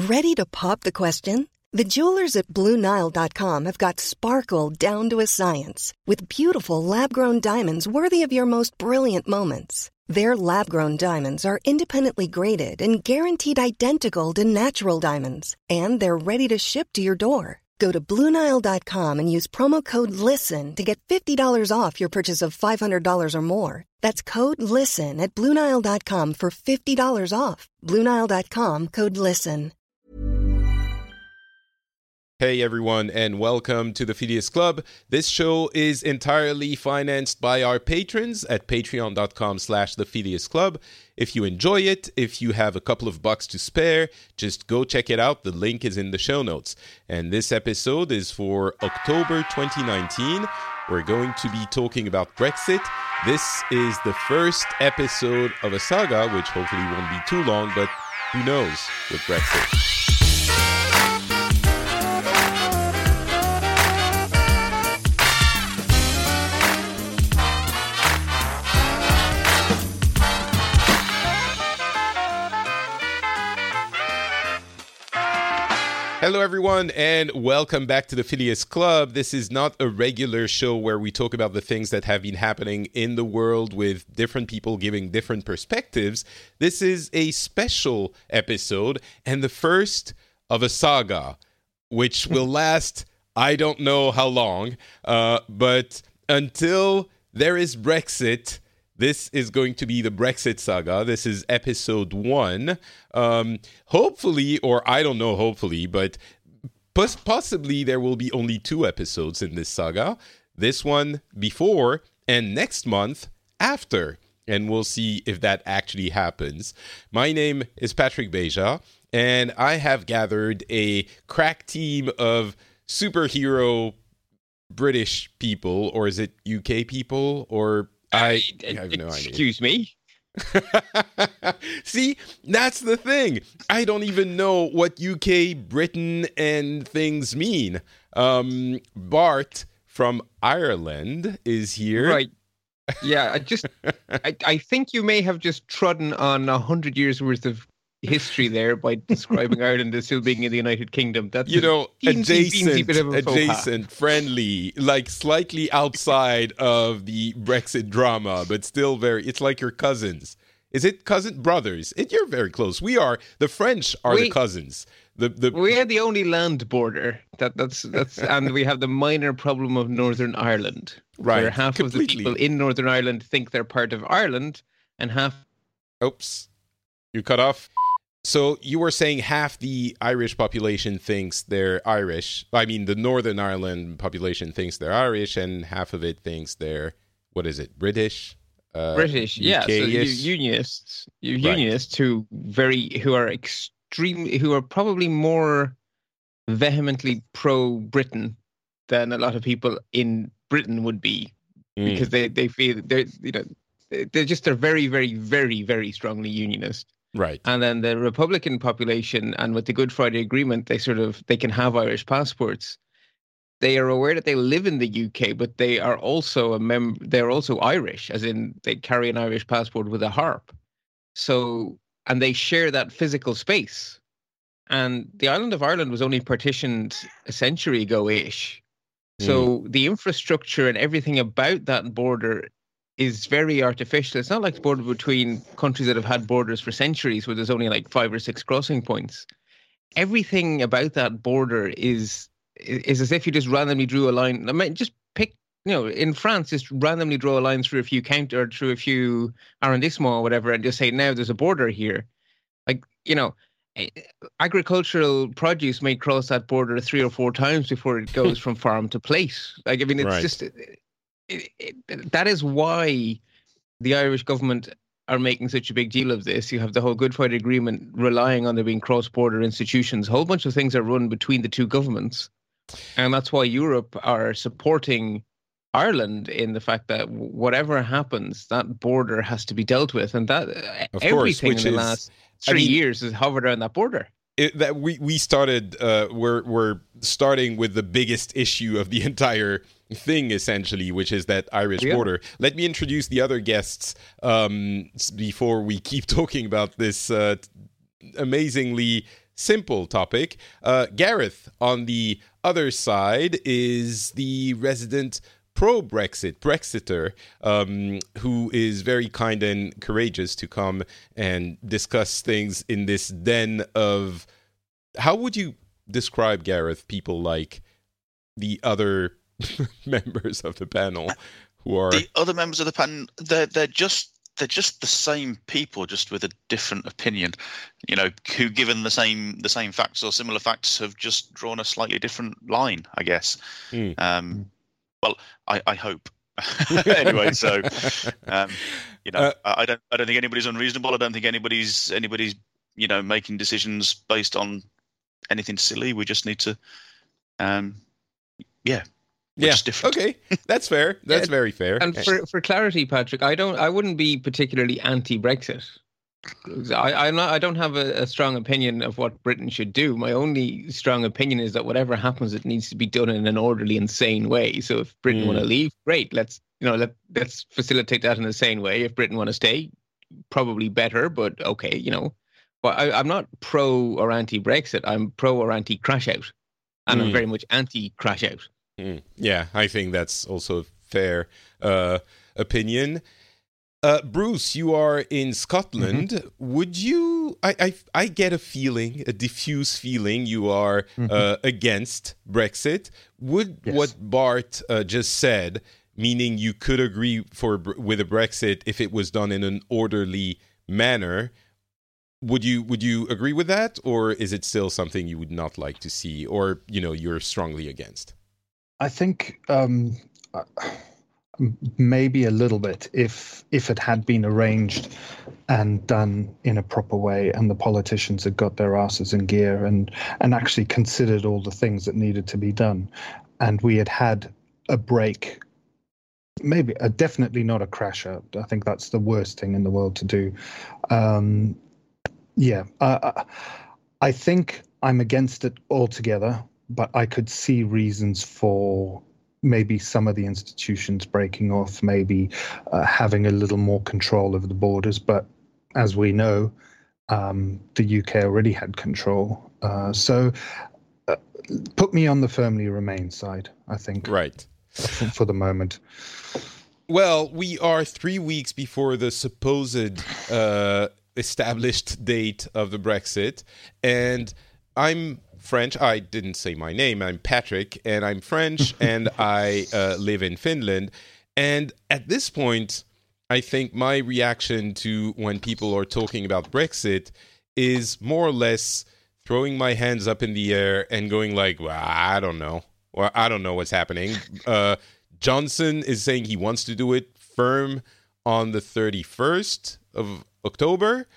Ready to pop the question? The jewelers at BlueNile.com have got sparkle down to a science with beautiful lab-grown diamonds worthy of your most brilliant moments. Their lab-grown diamonds are independently graded and guaranteed identical to natural diamonds, and they're ready to ship to your door. Go to BlueNile.com and use promo code LISTEN to get $50 off your purchase of $500 or more. That's code LISTEN at BlueNile.com for $50 off. BlueNile.com, code LISTEN. Hey everyone, and welcome to the Phileas Club. This show is entirely financed by our patrons at patreon.com/the Phileas Club. If you enjoy it, if you have a couple of bucks to spare, just go check it out. The link is in the show notes. And this episode is for October 2019. We're going to be talking about Brexit. This is the first episode of a saga, which hopefully won't be too long, but who knows with Brexit. Hello everyone, and welcome back to the Phileas Club. This is not a regular show where we talk about the things that have been happening in the world with different people giving different perspectives. This is a special episode and the first of a saga, which will last, I don't know how long, but until there is Brexit, this is going to be the Brexit saga. This is episode 1. Hopefully, or I don't know, hopefully, but possibly there will be only 2 episodes in this saga. This one before and next month after. And we'll see if that actually happens. My name is Patrick Beja, and I have gathered a crack team of superhero British people, or is it UK people, or... I have no idea. Excuse me? See, that's the thing. I don't even know what UK, Britain, and things mean. Bart from Ireland is here. Right. Yeah, I think you may have just trodden on 100 years worth of history there by describing Ireland as still being in the United Kingdom. That's adjacent, friendly, like slightly outside of the Brexit drama, but still it's like your cousins. Is it brothers? You're very close. The French are the cousins. We are the only land border. That's and we have the minor problem of Northern Ireland. Right. Where half of the people in Northern Ireland think they're part of Ireland and half... Oops. You cut off. So you were saying half the Irish population thinks they're Irish. I mean, the Northern Ireland population thinks they're Irish, and half of it thinks they're, what is it, British? British, yeah. So unionists who are probably more vehemently pro-Britain than a lot of people in Britain would be, because they feel they're very, very, very, very strongly unionist. Right. And then the Republican population, and with the Good Friday Agreement, they can have Irish passports. They are aware that they live in the UK, but they are also they're also Irish, as in they carry an Irish passport with a harp. So, and they share that physical space. And the island of Ireland was only partitioned a century ago-ish. So the infrastructure and everything about that border is very artificial. It's not like the border between countries that have had borders for centuries where there's only like 5 or 6 crossing points. Everything about that border is as if you just randomly drew a line. I mean, just pick, in France, just randomly draw a line through a few through a few arrondissements or whatever, and just say, now there's a border here. Like, agricultural produce may cross that border 3 or 4 times before it goes from farm to plate. Like, I mean, it's just... that is why the Irish government are making such a big deal of this. You have the whole Good Friday Agreement relying on there being cross-border institutions. A whole bunch of things are run between the two governments. And that's why Europe are supporting Ireland in the fact that whatever happens, that border has to be dealt with. And that everything in the last 3 years has hovered around that border. We started, we're starting with the biggest issue of the entire thing, essentially, which is that Irish border. Let me introduce the other guests before we keep talking about this amazingly simple topic. Gareth, on the other side, is the resident Brexiter, who is very kind and courageous to come and discuss things in this den of, how would you describe, Gareth, people like the other members of the panel who are... The other members of the panel, they're just the same people, just with a different opinion, who, given the same facts or similar facts, have just drawn a slightly different line, I guess. Well, I hope. Anyway, so I don't think anybody's unreasonable. I don't think anybody's making decisions based on anything silly. We just need to, just different. Okay, that's fair. That's very fair. And for clarity, Patrick, I wouldn't be particularly anti-Brexit. I don't have a strong opinion of what Britain should do. My only strong opinion is that whatever happens, it needs to be done in an orderly and sane way. So if Britain want to leave, great. Let's facilitate that in a sane way. If Britain want to stay, probably better, but okay, But I'm not pro or anti-Brexit. I'm pro or anti-crash out, and I'm very much anti-crash out. Yeah, I think that's also a fair opinion. Bruce, you are in Scotland. Would you... I get a diffuse feeling you are against Brexit. Would what Bart just said, meaning you could agree with a Brexit if it was done in an orderly manner, would you agree with that? Or is it still something you would not like to see, or, you're strongly against? I think... maybe a little bit if it had been arranged and done in a proper way, and the politicians had got their asses in gear and actually considered all the things that needed to be done, and we had a break, maybe definitely not a crash out. I think that's the worst thing in the world to do. I think I'm against it altogether, but I could see reasons for maybe some of the institutions breaking off, maybe having a little more control over the borders. But as we know, the UK already had control. So put me on the firmly remain side, I think. Right. For the moment. Well, we are 3 weeks before the supposed established date of the Brexit, and I'm French. I didn't say my name. I'm Patrick, and I'm French, and I live in Finland. And at this point, I think my reaction to when people are talking about Brexit is more or less throwing my hands up in the air and going like, well, I don't know. Well, I don't know what's happening. Johnson is saying he wants to do it firm on the 31st of October.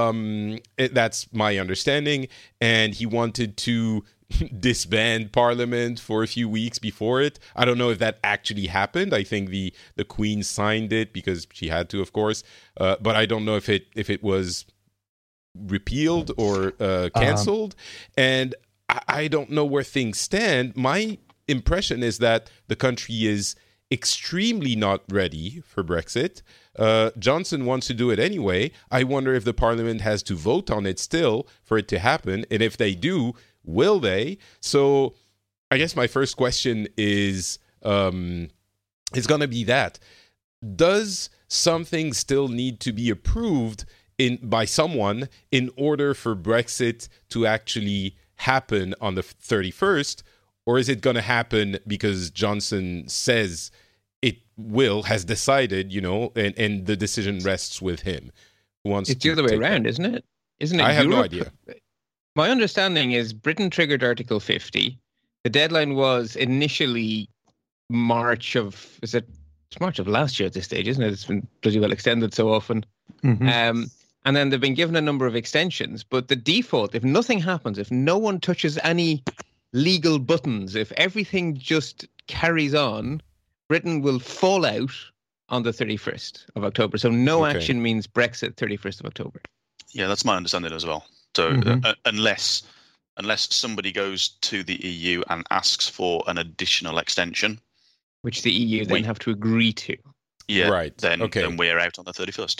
That's my understanding. And he wanted to disband Parliament for a few weeks before it. I don't know if that actually happened. I think the Queen signed it because she had to, of course. But I don't know if it was repealed or cancelled. And I don't know where things stand. My impression is that the country is extremely not ready for Brexit. Johnson wants to do it anyway. I wonder if the Parliament has to vote on it still for it to happen. And if they do, will they? So I guess my first question is going to be that. Does something still need to be approved by someone in order for Brexit to actually happen on the 31st? Or is it going to happen because Johnson says it has decided, and the decision rests with him? It's the other way around, isn't it? Isn't it? I have no idea. My understanding is Britain triggered Article 50. The deadline was initially March of last year at this stage, isn't it? It's been bloody well extended so often. Mm-hmm. And then they've been given a number of extensions. But the default, if nothing happens, if no one touches any legal buttons, if everything just carries on, Britain will fall out on the 31st of October. So no action means Brexit 31st of October. Yeah, that's my understanding as well. So unless somebody goes to the EU and asks for an additional extension, which the EU then have to agree to. Yeah, right. Then we're out on the 31st.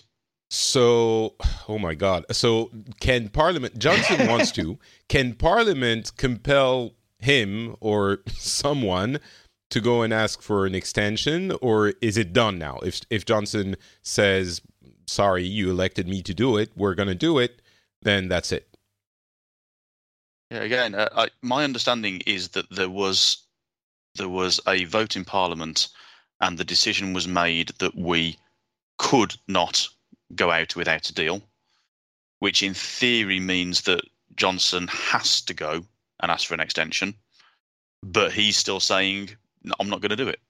So, oh my God. So can Parliament, Johnson wants to, can Parliament compel him or someone to go and ask for an extension, or is it done now? If Johnson says, sorry, you elected me to do it, we're going to do it, then that's it. Yeah, again, my understanding is that there was a vote in Parliament and the decision was made that we could not go out without a deal, which in theory means that Johnson has to go and ask for an extension, but he's still saying, no, I'm not going to do it.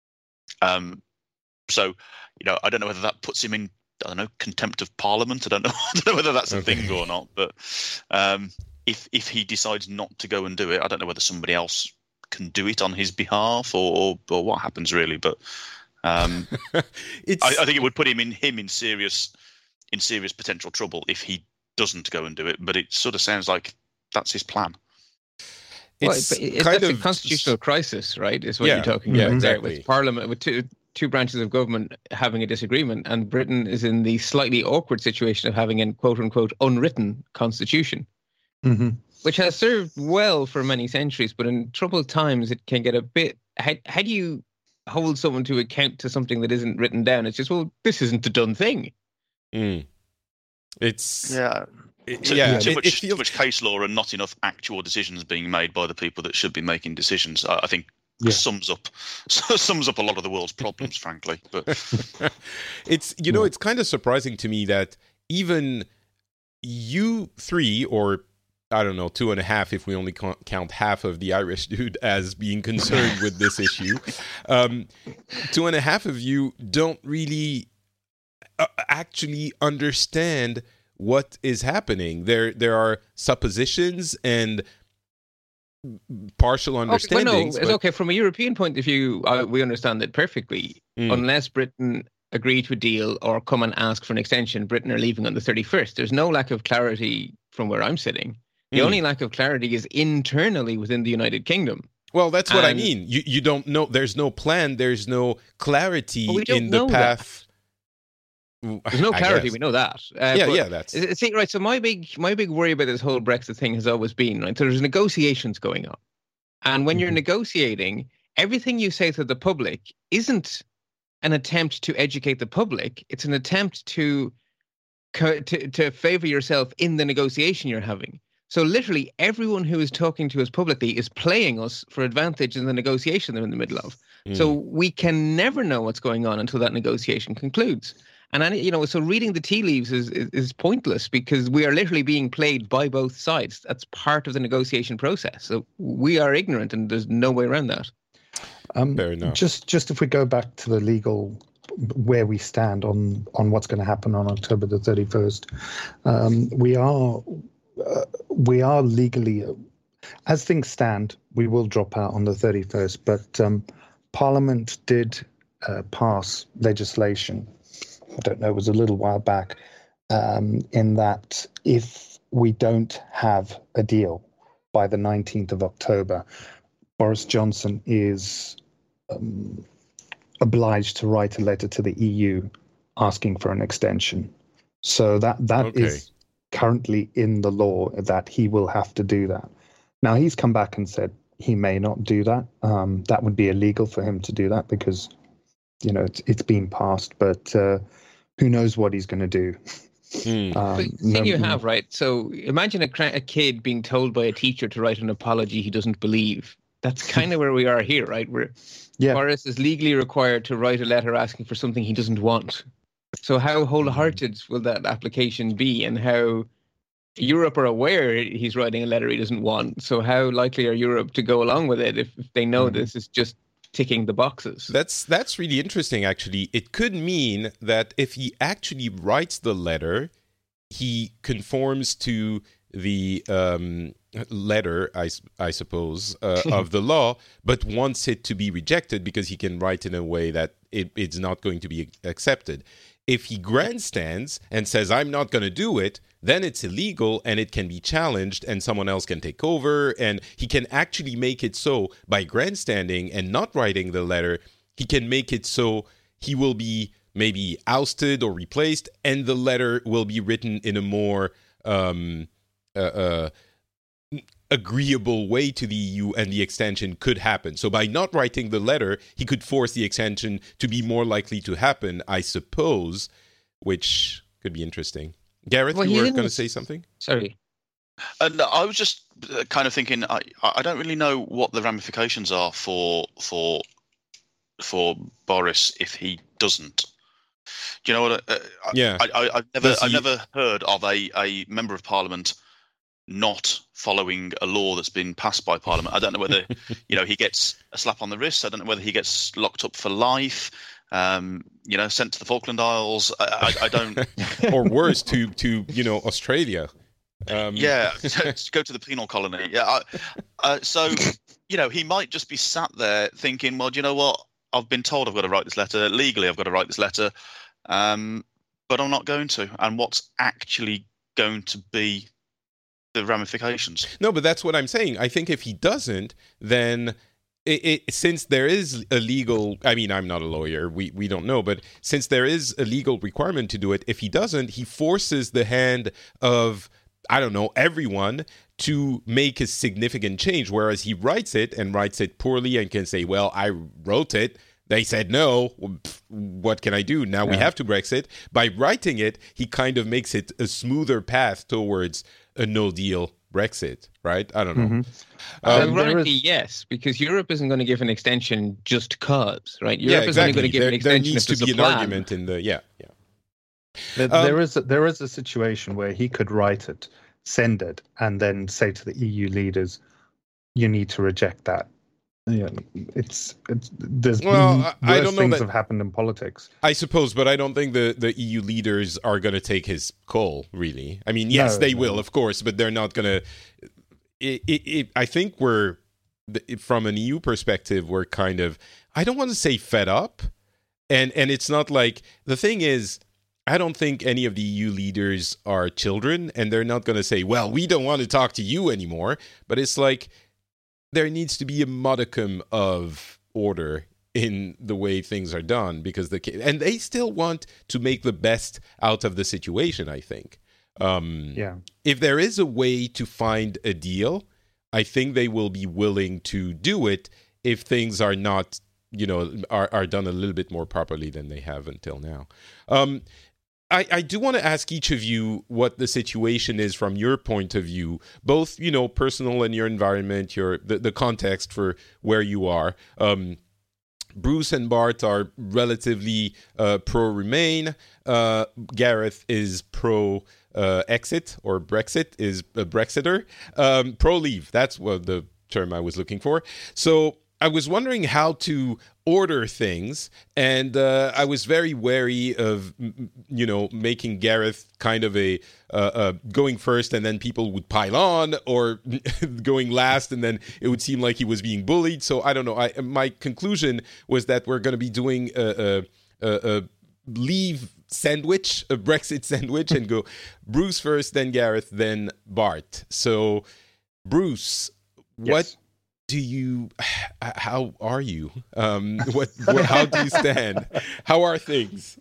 So, I don't know whether that puts him in, contempt of Parliament. I don't know whether that's a thing or not, but if he decides not to go and do it, I don't know whether somebody else can do it on his behalf or what happens really, but I think it would put him in serious potential trouble if he doesn't go and do it. But it sort of sounds like that's his plan. It's a constitutional crisis, right? Is what you're talking about there, with Parliament, with two branches of government having a disagreement, and Britain is in the slightly awkward situation of having a quote unquote unwritten constitution, which has served well for many centuries, but in troubled times it can get a bit. How do you hold someone to account to something that isn't written down? It's just, well, this isn't a done thing. It's too much case law and not enough actual decisions being made by the people that should be making decisions. I think sums up a lot of the world's problems, frankly. But it's it's kind of surprising to me that even you three, or I don't know, 2.5 if we only count half of the Irish dude as being concerned with this issue, 2.5 of you don't really actually understand what is happening. There are suppositions and partial understandings. It's okay. From a European point of view, we understand it perfectly. Unless Britain agree to a deal or come and ask for an extension, Britain are leaving on the 31st. There's no lack of clarity from where I'm sitting. The only lack of clarity is internally within the United Kingdom. Well, that's what I mean. You don't know. There's no plan. There's no clarity in the path. There's no clarity. We know that. That's see, right. So my big worry about this whole Brexit thing has always been, right, so there's negotiations going on, and when you're negotiating, everything you say to the public isn't an attempt to educate the public. It's an attempt to favor yourself in the negotiation you're having. So literally everyone who is talking to us publicly is playing us for advantage in the negotiation they're in the middle of. So we can never know what's going on until that negotiation concludes. And so reading the tea leaves is pointless, because we are literally being played by both sides. That's part of the negotiation process. So we are ignorant, and there's no way around that. Fair enough. Just if we go back to the legal, where we stand on what's going to happen on October the 31st, we are legally, as things stand, we will drop out on the 31st. But Parliament did pass legislation. I don't know, it was a little while back, in that if we don't have a deal by the 19th of October, Boris Johnson is obliged to write a letter to the EU asking for an extension. So that is currently in the law, that he will have to do that. Now, he's come back and said he may not do that. That would be illegal for him to do that, because it's been passed, but who knows what he's going to do. You have, right? So imagine a kid being told by a teacher to write an apology he doesn't believe. That's kind of where we are here, right? Boris is legally required to write a letter asking for something he doesn't want. So how wholehearted will that application be, and how Europe are aware he's writing a letter he doesn't want? So how likely are Europe to go along with it if they know this is just ticking the boxes? That's really interesting, actually. It could mean that if he actually writes the letter, he conforms to the letter, I suppose, of the law, but wants it to be rejected because he can write in a way that it's not going to be accepted. If he grandstands and says, I'm not going to do it, then it's illegal and it can be challenged and someone else can take over. And he can actually make it so by grandstanding and not writing the letter, he can make it so he will be maybe ousted or replaced, and the letter will be written in a more agreeable way to the EU, and the extension could happen. So by not writing the letter, he could force the extension to be more likely to happen, I suppose, which could be interesting. Gareth, you were going to say something? Sorry. And I was just kind of thinking, I don't really know what the ramifications are for Boris if he doesn't. Do you know what? I've never heard of a member of Parliament not following a law that's been passed by Parliament. I don't know whether he gets a slap on the wrist. I don't know whether he gets locked up for life. Sent to the Falkland Isles. I don't. Or worse, to Australia. To go to the penal colony. Yeah. So he might just be sat there thinking, well, do you know what? I've been told I've got to write this letter. Legally, I've got to write this letter, but I'm not going to. And what's actually going to be the ramifications? No, but that's what I'm saying. I think if he doesn't, then since there is a legal, I mean, I'm not a lawyer, we don't know, but since there is a legal requirement to do it, if he doesn't, he forces the hand of, I don't know, everyone to make a significant change, whereas he writes it poorly and can say, well, I wrote it, they said no, what can I do? Now we have to Brexit. By writing it, he kind of makes it a smoother path towards a no-deal Brexit, right? I don't know. Ironically, yes, because Europe isn't going to give an extension just cause, right? Europe is only going to give an extension. There needs to be an argument in the There is a situation where he could write it, send it, and then say to the EU leaders, "You need to reject that." Yeah, there's worse things have happened in politics, I suppose, but I don't think the EU leaders are going to take his call, really. I mean, yes, they will, of course, but they're not going to. I think from an EU perspective, we're kind of, I don't want to say fed up, and it's not like, the thing is, I don't think any of the EU leaders are children, and they're not going to say, well, we don't want to talk to you anymore, but it's like, there needs to be a modicum of order in the way things are done, because and they still want to make the best out of the situation, I think. If there is a way to find a deal, I think they will be willing to do it if things are not, are done a little bit more properly than they have until now. I do want to ask each of you what the situation is from your point of view, both, personal and your environment, the context for where you are. Bruce and Bart are relatively pro-Remain. Gareth is pro-exit, or Brexit, is a Brexiter. Pro-leave, that's what the term I was looking for. So I was wondering how to order things, and I was very wary of, making Gareth kind of a going first, and then people would pile on, or going last, and then it would seem like he was being bullied. So I don't know. My conclusion was that we're going to be doing a leave sandwich, a Brexit sandwich, and go Bruce first, then Gareth, then Bart. So Bruce, yes. How are you? How do you stand? How are things?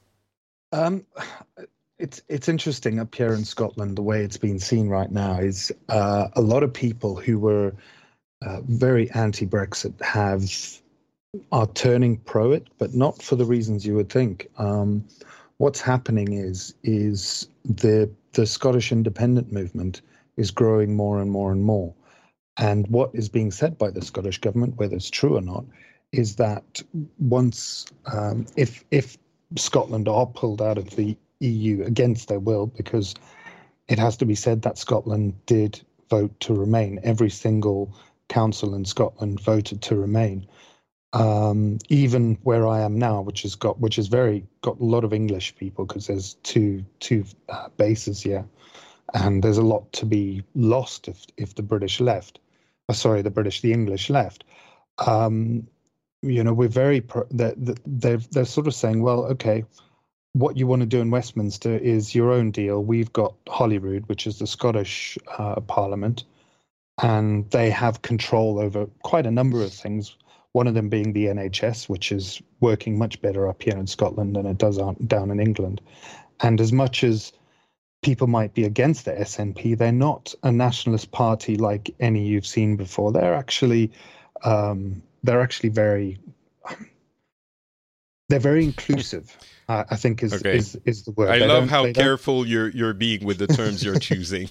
It's interesting up here in Scotland. The way it's been seen right now is a lot of people who were very anti-Brexit are turning pro it, but not for the reasons you would think. What's happening is the Scottish independent movement is growing more and more and more. And what is being said by the Scottish government, whether it's true or not, is that once, if Scotland are pulled out of the EU against their will, because it has to be said that Scotland did vote to remain. Every single council in Scotland voted to remain. Even where I am now, which has got a lot of English people, because there's two bases here, and there's a lot to be lost if the British left. The English left. We're very they're sort of saying, well, okay, what you want to do in Westminster is your own deal. We've got Holyrood, which is the Scottish Parliament, and they have control over quite a number of things. One of them being the NHS, which is working much better up here in Scotland than it does down in England. And as much as people might be against the SNP, they're not a nationalist party like any you've seen before. They're actually very inclusive. I think is the word. I love how careful you're being with the terms you're choosing.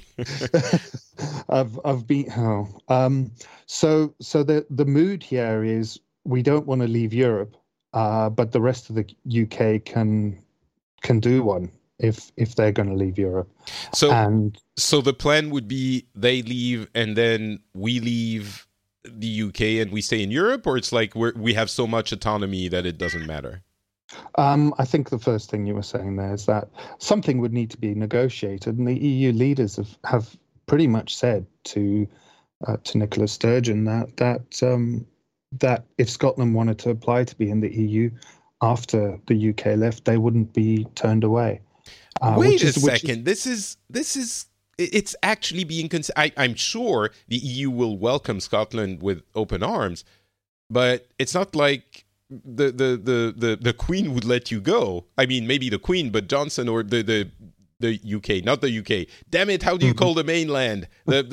So the mood here is we don't want to leave Europe, but the rest of the UK can do one if they're going to leave Europe. So the plan would be they leave and then we leave the UK and we stay in Europe, or it's like we have so much autonomy that it doesn't matter? I think the first thing you were saying there is that something would need to be negotiated, and the EU leaders have pretty much said to Nicola Sturgeon that if Scotland wanted to apply to be in the EU after the UK left, they wouldn't be turned away. Wait a second. This is it's actually being I'm sure the EU will welcome Scotland with open arms, but it's not like the Queen would let you go. I mean, maybe the Queen, but Johnson or the UK, not the UK. Damn it! How do you call the mainland?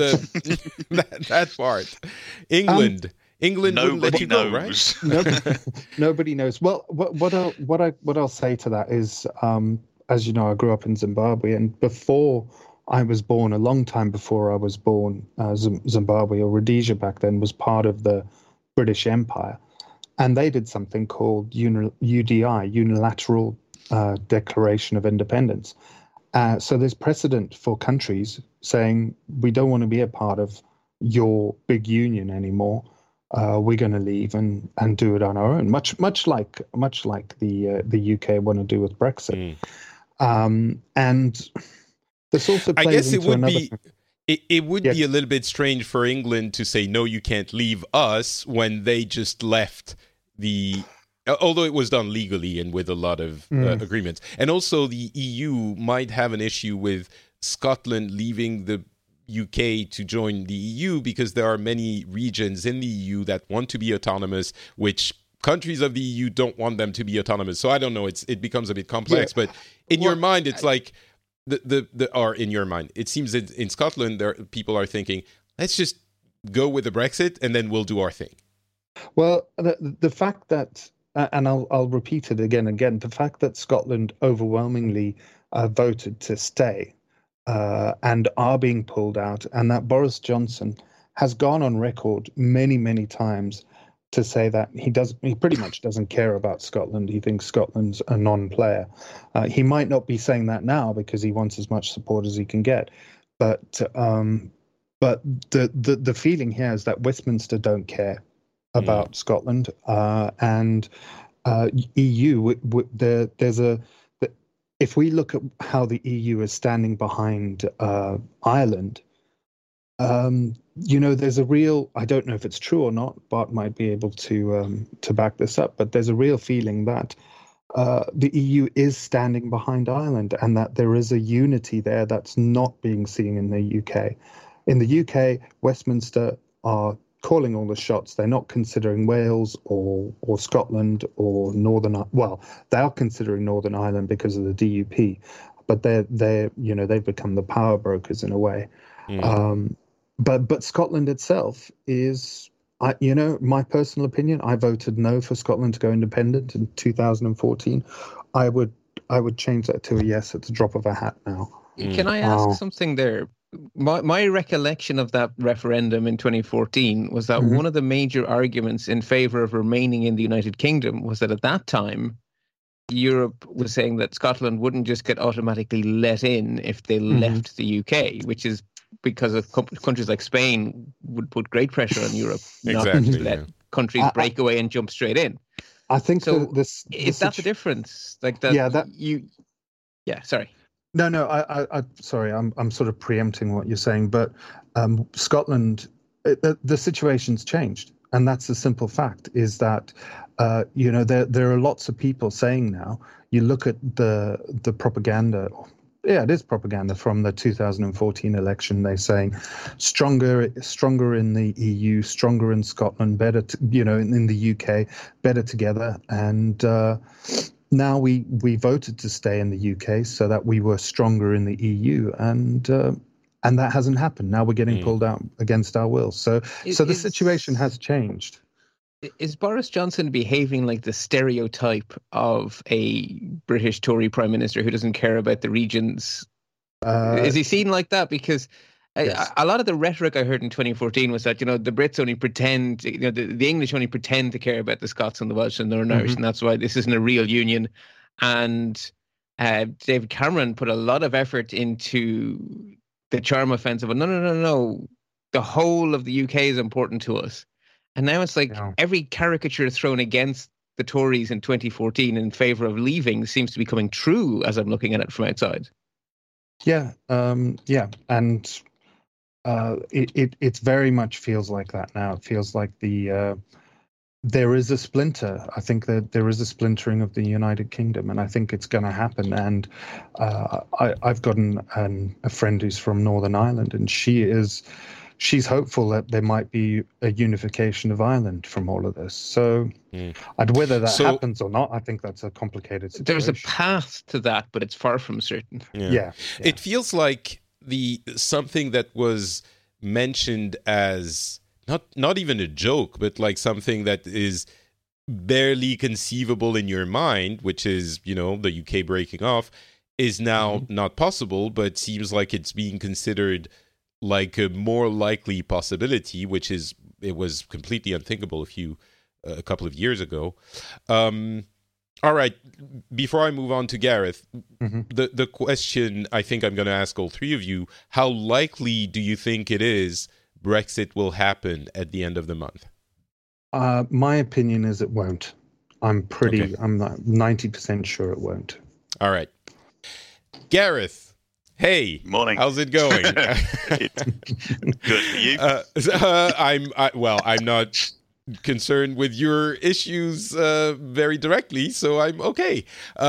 That part. England. England wouldn't let you go, right? Nobody knows. Well, what I'll say to that is, as you know, I grew up in Zimbabwe, and before I was born, a long time before I was born, Zimbabwe, or Rhodesia back then, was part of the British Empire. And they did something called UDI, Unilateral Declaration of Independence. So there's precedent for countries saying, we don't want to be a part of your big union anymore. We're going to leave and do it on our own, much like the UK want to do with Brexit. And this also plays I guess into another thing. It would be a little bit strange for England to say, no, you can't leave us, when they just left although it was done legally and with a lot of agreements. And also the EU might have an issue with Scotland leaving the UK to join the EU, because there are many regions in the EU that want to be autonomous, which countries of the EU don't want them to be autonomous. So I don't know, it becomes a bit complex, but in your mind, it's like in your mind, it seems that in Scotland, people are thinking, let's just go with the Brexit and then we'll do our thing. Well, the fact that, and I'll repeat it again, the fact that Scotland overwhelmingly voted to stay and are being pulled out, and that Boris Johnson has gone on record many, many times to say that he pretty much doesn't care about Scotland. He thinks Scotland's a non-player. He might not be saying that now because he wants as much support as he can get, but the feeling here is that Westminster don't care about Scotland, and EU. If we look at how the EU is standing behind Ireland, there's a real, I don't know if it's true or not, Bart might be able to back this up, but there's a real feeling that the EU is standing behind Ireland, and that there is a unity there that's not being seen in the UK. In the UK, Westminster are calling all the shots. They're not considering Wales or Scotland or they are considering Northern Ireland because of the DUP, but they've become the power brokers in a way. But Scotland itself is, my personal opinion, I voted no for Scotland to go independent in 2014. I would change that to a yes at the drop of a hat now. Can I ask something there? My recollection of that referendum in 2014 was that one of the major arguments in favor of remaining in the United Kingdom was that at that time, Europe was saying that Scotland wouldn't just get automatically let in if they left the UK, which is because of countries like Spain would put great pressure on Europe not to let countries break away and jump straight in. I think so. Is that the difference? Like that? Sorry. No. I sorry. I'm sort of preempting what you're saying, but Scotland, the situation's changed, and that's the simple fact. Is that there are lots of people saying now. You look at the propaganda, it is propaganda from the 2014 election. They're saying stronger in the EU, stronger in Scotland, better, in the UK, better together. And now we voted to stay in the UK so that we were stronger in the EU, and that hasn't happened. Now we're getting pulled out against our will. So the situation has changed. Is Boris Johnson behaving like the stereotype of a British Tory Prime Minister who doesn't care about the regions? Is he seen like that? Because yes. a lot of the rhetoric I heard in 2014 was that, the Brits only pretend, the English only pretend to care about the Scots and the Welsh and Northern Irish, and that's why this isn't a real union. And David Cameron put a lot of effort into the charm offensive. But no. The whole of the UK is important to us. And now it's like every caricature thrown against the Tories in 2014 in favour of leaving seems to be coming true as I'm looking at it from outside. Yeah, and it very much feels like that now. It feels like there is a splinter. I think that there is a splintering of the United Kingdom, and I think it's going to happen. And I've got a friend who's from Northern Ireland, and she's hopeful that there might be a unification of Ireland from all of this. So whether that happens or not, I think that's a complicated situation. There's a path to that, but it's far from certain. Yeah. It feels like something that was mentioned as not even a joke, but like something that is barely conceivable in your mind, which is, the UK breaking off, is now not possible, but seems like it's being considered like a more likely possibility, it was completely unthinkable a couple of years ago. All right, before I move on to Gareth, the question I think I'm going to ask all three of you: how likely do you think it is Brexit will happen at the end of the month? My opinion is it won't. I'm like 90% sure it won't. All right, Gareth. Hey, morning. How's it going? Good. You? I'm not concerned with your issues very directly, so I'm okay.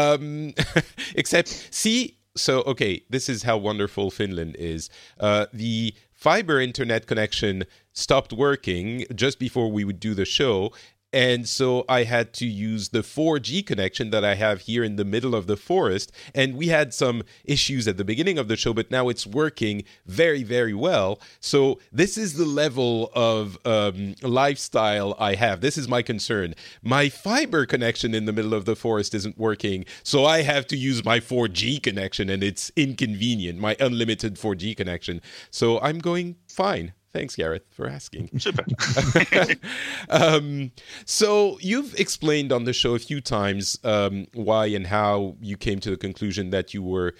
This is how wonderful Finland is. The fiber internet connection stopped working just before we would do the show. And so I had to use the 4G connection that I have here in the middle of the forest. And we had some issues at the beginning of the show, but now it's working very, very well. So this is the level of lifestyle I have. This is my concern. My fiber connection in the middle of the forest isn't working, so I have to use my 4G connection, and it's inconvenient, my unlimited 4G connection. So I'm going fine. Thanks, Gareth, for asking. Super. So you've explained on the show a few times why and how you came to the conclusion that you were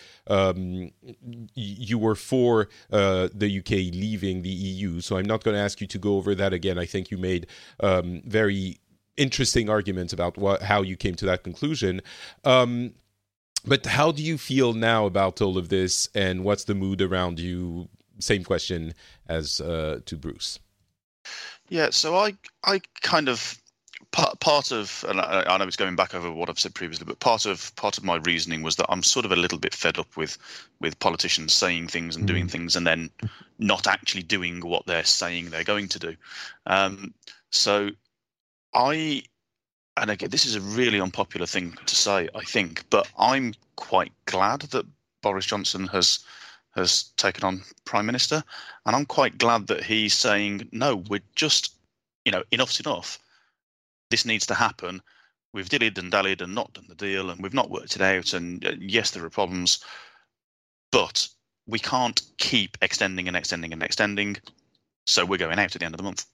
for the UK leaving the EU. So I'm not going to ask you to go over that again. I think you made very interesting arguments about how you came to that conclusion. But how do you feel now about all of this, and what's the mood around you? Same question as to Bruce. Yeah, so I kind of part of, and I know it's going back over what I've said previously, but part of my reasoning was that I'm sort of a little bit fed up with politicians saying things and doing things and then not actually doing what they're saying they're going to do. So and again, this is a really unpopular thing to say, I think, but I'm quite glad that Boris Johnson has taken on Prime Minister, and I'm quite glad that he's saying, no, we're just, enough's enough. This needs to happen. We've dillied and dallied and not done the deal, and we've not worked it out, and yes, there are problems, but we can't keep extending and extending and extending, so we're going out at the end of the month.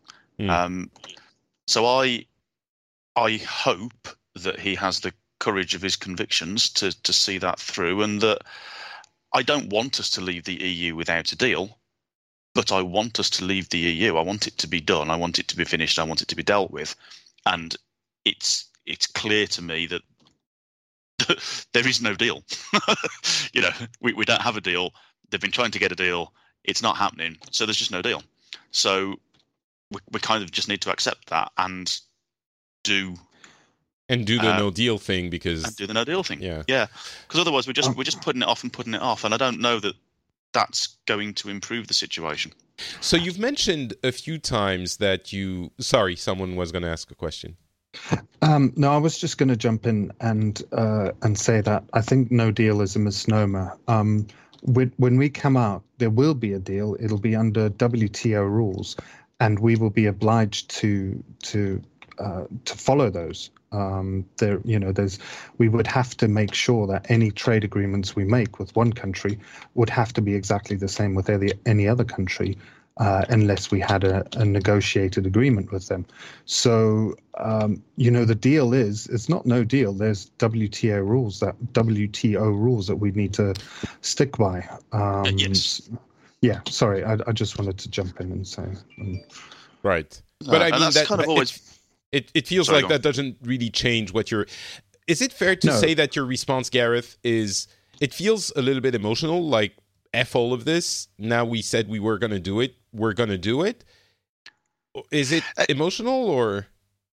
So I hope that he has the courage of his convictions to see that through, and that I don't want us to leave the EU without a deal, but I want us to leave the EU. I want it to be done. I want it to be finished. I want it to be dealt with. And it's clear to me that there is no deal. We don't have a deal. They've been trying to get a deal. It's not happening. So there's just no deal. So we kind of just need to accept that and do And do the no deal thing because and do the no deal thing. Yeah. Because otherwise we're just putting it off, and I don't know that that's going to improve the situation. So you've mentioned a few times that you. Sorry, someone was going to ask a question. No, I was just going to jump in and say that I think no deal is a misnomer. When we come out, there will be a deal. It'll be under WTO rules, and we will be obliged to follow those. We would have to make sure that any trade agreements we make with one country would have to be exactly the same with any other country, unless we had a negotiated agreement with them. So, the deal it's not no deal. There's WTO rules that we need to stick by. Yes. Yeah. Sorry, I just wanted to jump in and say. Right, No, but I mean that's that kind of always. It feels like that doesn't really change what you're. Is it fair to say that your response, Gareth, is it feels a little bit emotional, like F all of this? Now we said we were going to do it, we're going to do it. Is it emotional or?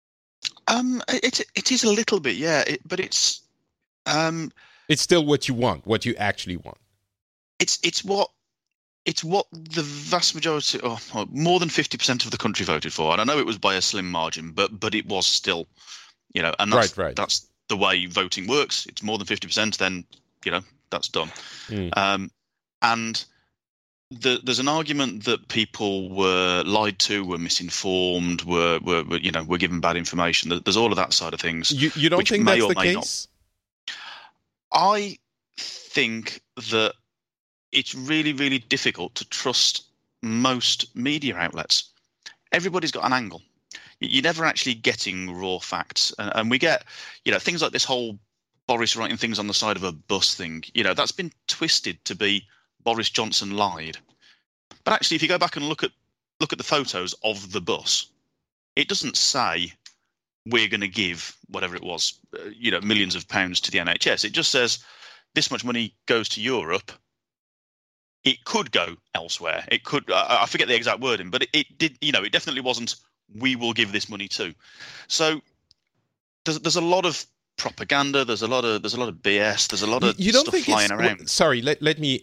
It is a little bit, yeah. But it's. It's still what you want, what you actually want. It's what the vast majority, or more than 50% of the country voted for, and I know it was by a slim margin, but it was still, and that's right. That's the way voting works. It's more than 50%, then that's done. And there's an argument that people were lied to, were misinformed, were given bad information. There's all of that side of things. You don't think that's the case? I think that it's really, really difficult to trust most media outlets. Everybody's got an angle. You're never actually getting raw facts. And we get, things like this whole Boris writing things on the side of a bus thing. That's been twisted to be Boris Johnson lied. But actually, if you go back and look at the photos of the bus, it doesn't say we're going to give whatever it was, millions of pounds to the NHS. It just says this much money goes to Europe. It could go elsewhere. It could. I forget the exact wording, but it did. It definitely wasn't. We will give this money to. So there's a lot of propaganda. There's a lot of BS. There's a lot of stuff flying around. Sorry, let me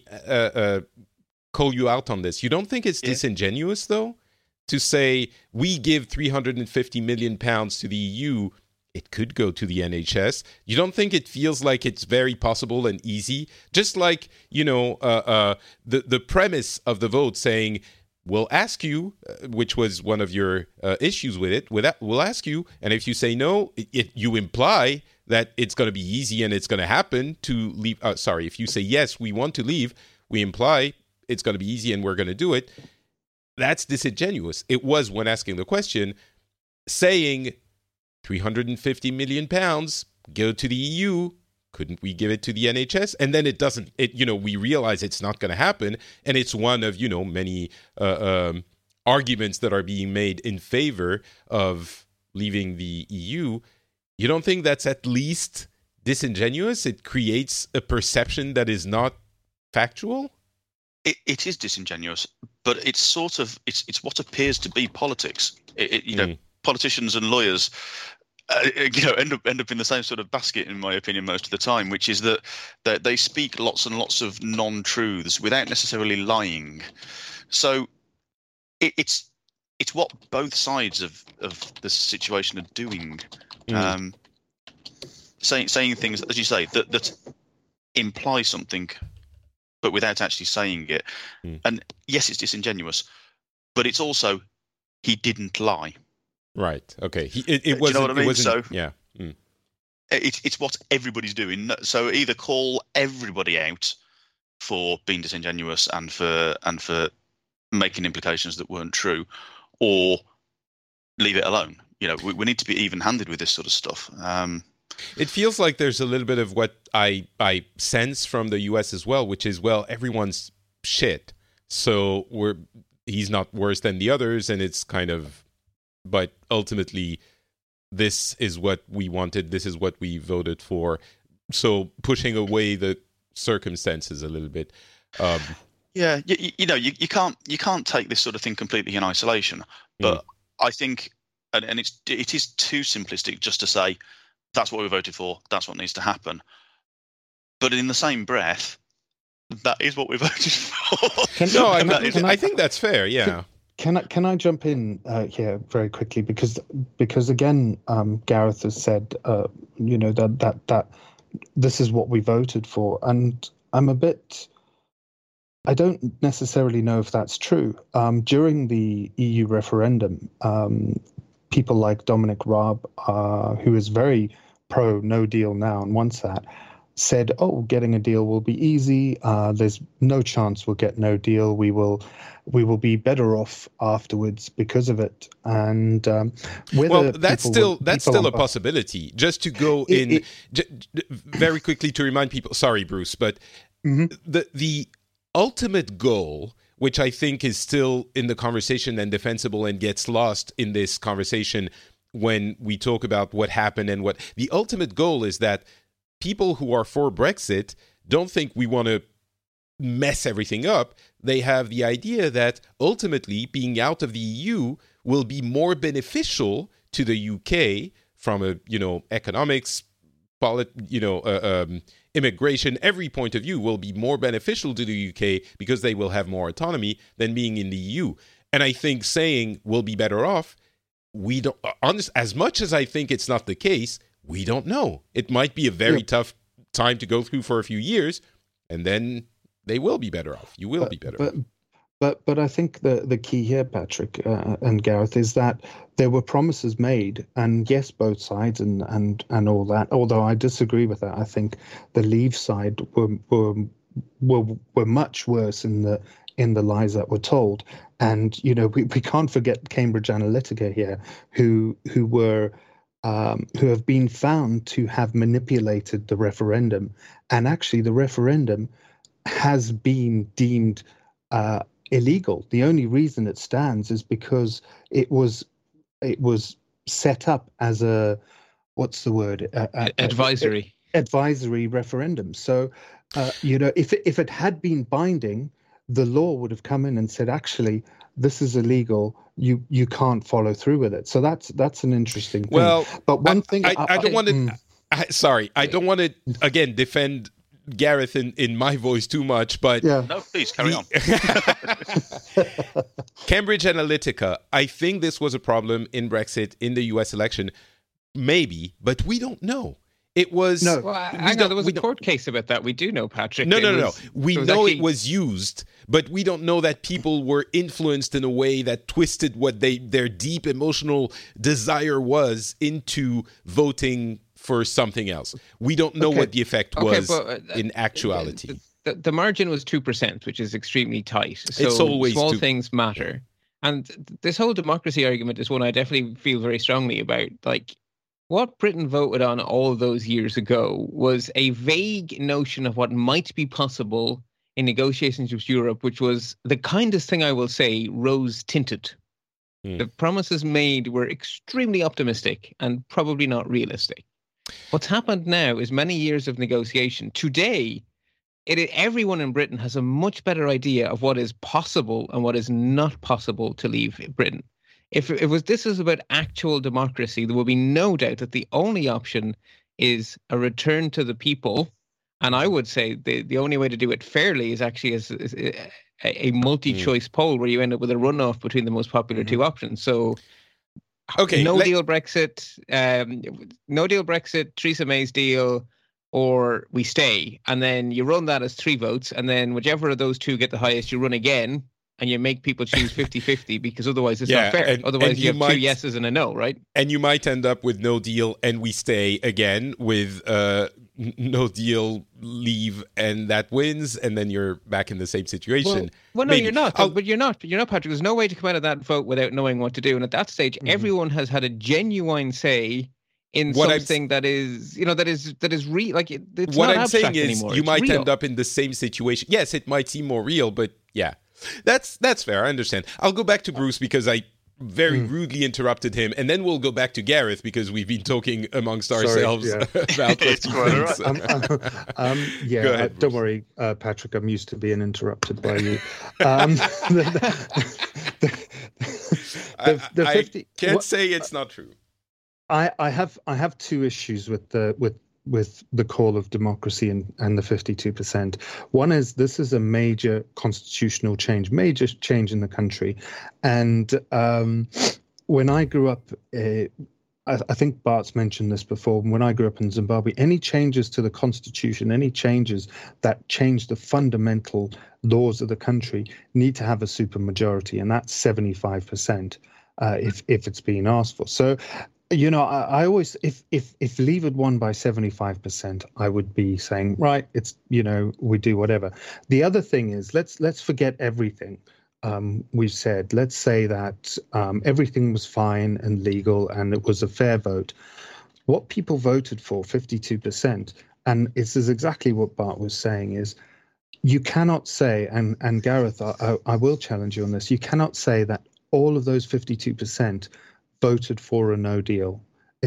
call you out on this. You don't think it's disingenuous though to say we give £350 million to the EU? It could go to the NHS. You don't think it feels like it's very possible and easy? Just like, the premise of the vote saying, we'll ask you, which was one of your issues with it, we'll ask you, and if you say no, you imply that it's going to be easy and it's going to happen to leave. If you say yes, we want to leave, we imply it's going to be easy and we're going to do it. That's disingenuous. It was, when asking the question, saying £350 million go to the EU. Couldn't we give it to the NHS? And then it doesn't. We realize it's not going to happen, and it's one of many arguments that are being made in favor of leaving the EU. You don't think that's at least disingenuous? It creates a perception that is not factual. It is disingenuous, but it's sort of it's what appears to be politics. Politicians and lawyers. End up in the same sort of basket, in my opinion, most of the time, which is that they speak lots and lots of non-truths without necessarily lying. So it's what both sides of the situation are doing, saying things, as you say, that imply something, but without actually saying it. And yes, it's disingenuous, but it's also he didn't lie. Right. Okay. It wasn't. Do you know what I mean? So yeah. It's what everybody's doing. So either call everybody out for being disingenuous and for making implications that weren't true, or leave it alone. We need to be even-handed with this sort of stuff. It feels like there's a little bit of what I sense from the US as well, which is, everyone's shit, so he's not worse than the others, and it's kind of. But ultimately, this is what we wanted. This is what we voted for. So pushing away the circumstances a little bit. Yeah, you can't take this sort of thing completely in isolation. But I think, and it is too simplistic just to say that's what we voted for. That's what needs to happen. But in the same breath, that is what we voted for. I think that's fair. Yeah. Can I jump in here very quickly because again, Gareth has said that this is what we voted for, and I don't necessarily know if that's true. During the EU referendum, people like Dominic Raab, who is very pro no deal now and wants that, said, getting a deal will be easy. There's no chance we'll get no deal. We will be better off afterwards because of it. And that's still a possibility. Just to go very quickly to remind people. Sorry, Bruce, but the ultimate goal, which I think is still in the conversation and defensible and gets lost in this conversation when we talk about what happened and what the ultimate goal is, that people who are for Brexit don't think we want to mess everything up. They have the idea that ultimately being out of the EU will be more beneficial to the UK from a economics, immigration, every point of view will be more beneficial to the UK because they will have more autonomy than being in the EU. And I think saying we'll be better off, we don't. As much as I think it's not the case, we don't know. It might be a very tough time to go through for a few years, and then they will be better off. You will be better off. But I think the key here, Patrick and Gareth, is that there were promises made, and yes, both sides and all that. Although I disagree with that, I think the Leave side were much worse in the lies that were told. And we can't forget Cambridge Analytica here, who have been found to have manipulated the referendum, and actually the referendum has been deemed illegal. The only reason it stands is because it was set up as a advisory referendum. So if it had been binding, the law would have come in and said, actually, this is illegal. You can't follow through with it. So that's an interesting thing. Well, but one thing I don't want to. Sorry, I don't want to again defend Gareth in my voice too much, but no, please carry on. Cambridge Analytica, I think this was a problem in Brexit in the US election, maybe, but we don't know. It was there was a court case about that. We do know, Patrick. No. We know it was used, but we don't know that people were influenced in a way that twisted what their deep emotional desire was into voting for something else. We don't know what the effect was in actuality. The margin was 2%, which is extremely tight. So it's always small things matter. And this whole democracy argument is one I definitely feel very strongly about. Like, what Britain voted on all those years ago was a vague notion of what might be possible in negotiations with Europe, which was the kindest thing I will say, rose-tinted. The promises made were extremely optimistic and probably not realistic. What's happened now is many years of negotiation. Today, everyone in Britain has a much better idea of what is possible and what is not possible to leave Britain. If this is about actual democracy, there will be no doubt that the only option is a return to the people. And I would say the only way to do it fairly is actually as a multi-choice poll where you end up with a runoff between the most popular two options. So no deal Brexit, Theresa May's deal, or we stay. And then you run that as 3 votes. And then whichever of those two get the highest, you run again. And you make people choose 50-50 because otherwise it's not fair. Otherwise you have 2 yeses and a no, right? And you might end up with no deal and we stay again with no deal, leave, and that wins. And then you're back in the same situation. Well no, you're not. But you're not, Patrick. There's no way to come out of that vote without knowing what to do. And at that stage, everyone has had a genuine say in something that is real. Like it's what not I'm saying is anymore. You it's might real. end up in the same situation. Yes, it might seem more real, but yeah. That's fair. I understand. I'll go back to Bruce because I very rudely interrupted him, and then we'll go back to Gareth because we've been talking amongst ourselves about it's quite all right. Don't worry, Patrick. I'm used to being interrupted by you. I can't say it's not true. I have two issues with the call of democracy and the 52%. One is this is a major constitutional change, major change in the country, and when I grew up. I think Bart's mentioned this before. When I grew up in Zimbabwe, any changes to the constitution, any changes that change the fundamental laws of the country need to have a supermajority, and that's 75% if it's being asked for. So, I always, if Leave had won by 75%, I would be saying, right, it's, we do whatever. The other thing is, let's forget everything. We've said, let's say that everything was fine and legal and it was a fair vote. What people voted for, 52%, and this is exactly what Bart was saying, is you cannot say, and Gareth, I will challenge you on this, you cannot say that all of those 52% voted for a no deal.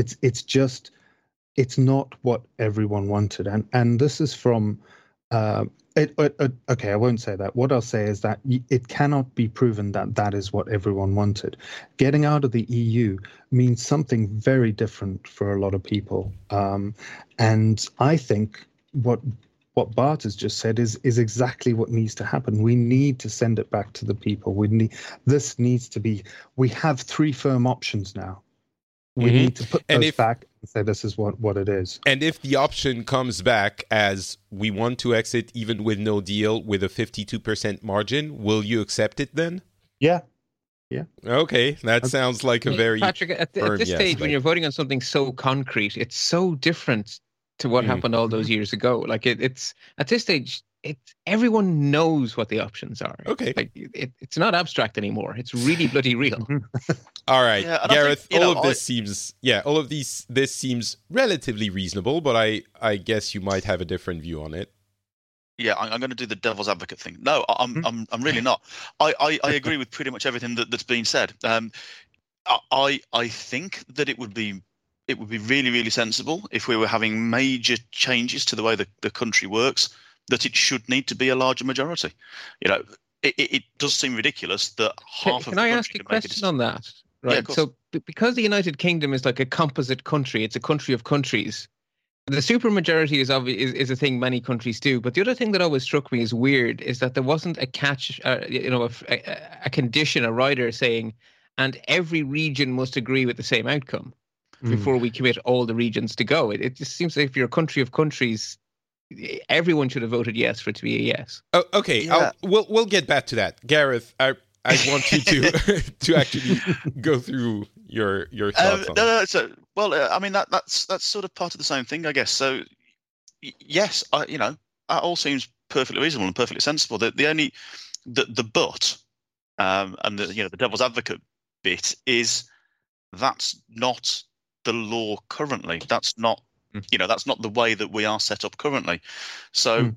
It's not what everyone wanted. And this is from... okay, I won't say that. What I'll say is that it cannot be proven that that is what everyone wanted. Getting out of the EU means something very different for a lot of people. And I think what Bart has just said is exactly what needs to happen. We need to send it back to the people. We have three firm options now. We need to put those back and say this is what it is. And if the option comes back as we want to exit even with no deal with a 52% margin, will you accept it then? Yeah. Okay, that sounds like a very Patrick, at this stage, when you're voting on something so concrete, it's so different to what happened all those years ago. Like it's at this stage, everyone knows what the options are. Okay, like it's not abstract anymore. It's really bloody real. All right, Gareth. This seems relatively reasonable, but I guess you might have a different view on it. Yeah, I'm going to do the devil's advocate thing. No, I'm really not. I agree with pretty much everything that's been said. I think that it would be really, really sensible if we were having major changes to the way the country works, that it should need to be a larger majority. It does seem ridiculous that half of the country... Can I ask a question on that? Right. Yeah, so because the United Kingdom is like a composite country, it's a country of countries. The supermajority is a thing many countries do. But the other thing that always struck me as weird is that there wasn't a catch, a condition, a rider saying, and every region must agree with the same outcome before we commit all the regions to go. It just seems like if you're a country of countries, everyone should have voted yes for it to be a yes. Oh, okay, yeah. We'll get back to that, Gareth. I want you to actually go through your thoughts on that. So, I mean that's sort of part of the same thing, I guess. So, yes, that all seems perfectly reasonable and perfectly sensible. The but and the devil's advocate bit is that's not the law currently. That's not that's not the way that we are set up currently. So.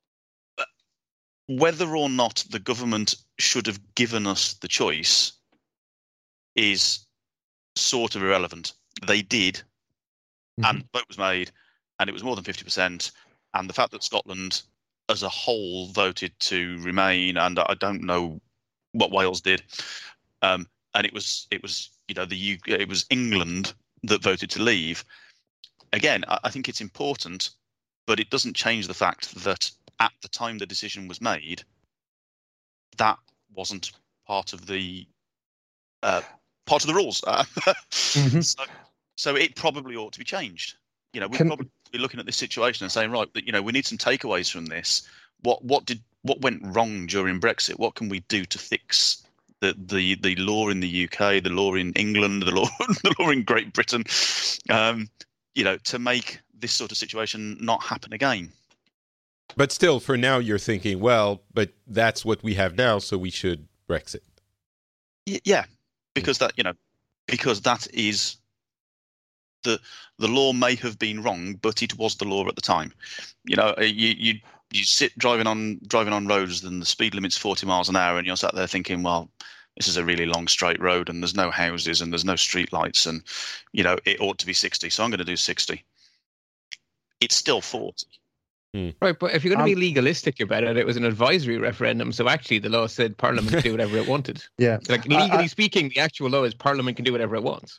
Whether or not the government should have given us the choice is sort of irrelevant. They did, and the vote was made, and it was more than 50%. And the fact that Scotland as a whole voted to remain, and I don't know what Wales did, and it was the UK, it was England that voted to leave. Again, I think it's important, but it doesn't change the fact that at the time the decision was made, that wasn't part of the rules. So it probably ought to be changed. We probably be looking at this situation and saying, right, that we need some takeaways from this. What went wrong during Brexit? What can we do to fix the law in the UK, the law in England, the law in Great Britain? To make this sort of situation not happen again. But still, for now, you're thinking, well, but that's what we have now, so we should Brexit. Yeah, because that is the law may have been wrong, but it was the law at the time. You sit driving on roads and the speed limit's 40 miles an hour, and you're sat there thinking, well, this is a really long straight road, and there's no houses and there's no street lights, and it ought to be 60, so I'm going to do 60. It's still 40. Right, but if you're going to be legalistic about it, it was an advisory referendum, so actually the law said Parliament could do whatever it wanted. Yeah. Like legally speaking, the actual law is Parliament can do whatever it wants.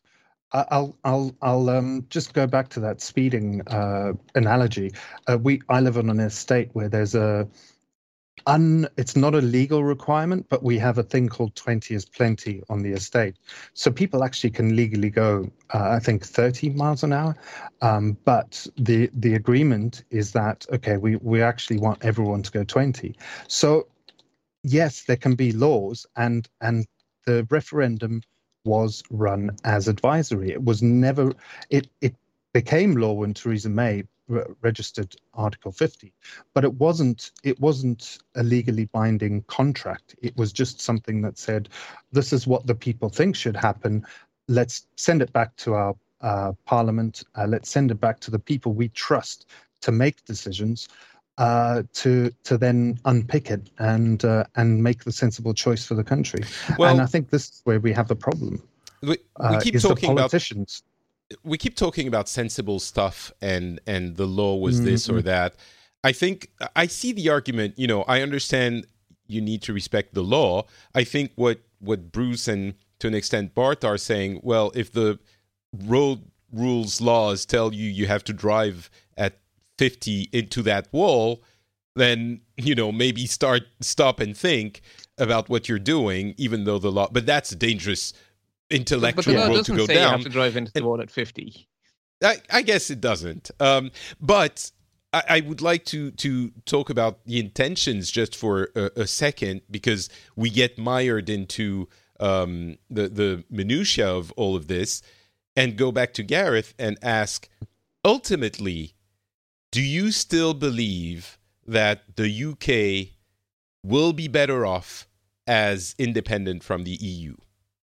I'll just go back to that speeding analogy. I live on an estate where there's it's not a legal requirement, but we have a thing called 20 is plenty on the estate. So people actually can legally go, I think, 30 miles an hour. But the agreement is that, okay, we actually want everyone to go 20. So yes, there can be laws, and the referendum was run as advisory. It was never, it became law when Theresa May registered Article 50, but it wasn't a legally binding contract. It was just something that said, this is what the people think should happen. Let's send it back to our parliament. Let's send it back to the people we trust to make decisions, to then unpick it and make the sensible choice for the country. Well, and I think this is where we have the problem. We keep talking the politicians. We keep talking about sensible stuff and the law was this or that. I think I see the argument, I understand you need to respect the law. I think what Bruce and to an extent Bart are saying, well, if the road rules laws tell you have to drive at 50 into that wall, then, maybe stop and think about what you're doing, even though the law, but that's a dangerous intellectual road to go down. You have to drive into the wall at 50. I guess it doesn't. But I would like to talk about the intentions just for a second, because we get mired into the minutiae of all of this, and go back to Gareth and ask, ultimately, do you still believe that the UK will be better off as independent from the EU?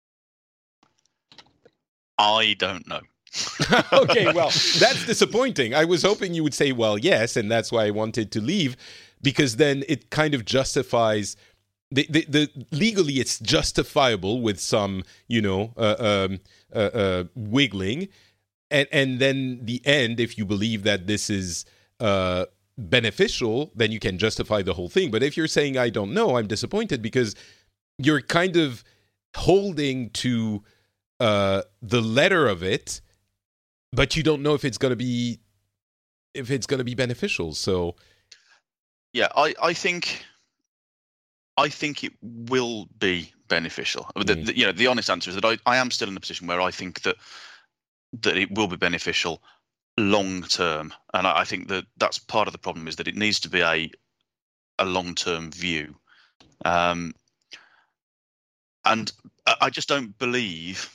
I don't know. Okay, well, that's disappointing. I was hoping you would say, well, yes, and that's why I wanted to leave, because then it kind of justifies the legally it's justifiable with some, wiggling, and then the end, if you believe that this is beneficial, then you can justify the whole thing. But if you're saying, I don't know, I'm disappointed, because you're kind of holding to the letter of it, but you don't know if it's going to be beneficial. So yeah, I think it will be beneficial. The honest answer is that I am still in a position where I think that it will be beneficial long term, and I think that that's part of the problem, is that it needs to be a long term view, and I just don't believe